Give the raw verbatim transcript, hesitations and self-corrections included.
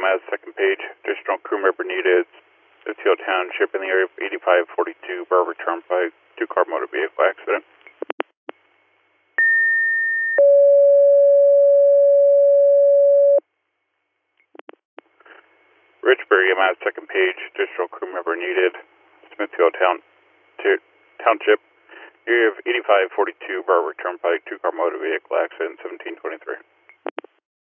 M S, second page. Additional crew member needed. Smithfield Township in the area of eighty-five forty-two Barber Turnpike. Two-car motor vehicle accident. Richbury M S, second page. Additional crew member needed. Smithfield Town, Township, area of eighty-five forty-two Barber Turnpike. Two-car motor vehicle accident, seventeen twenty-three.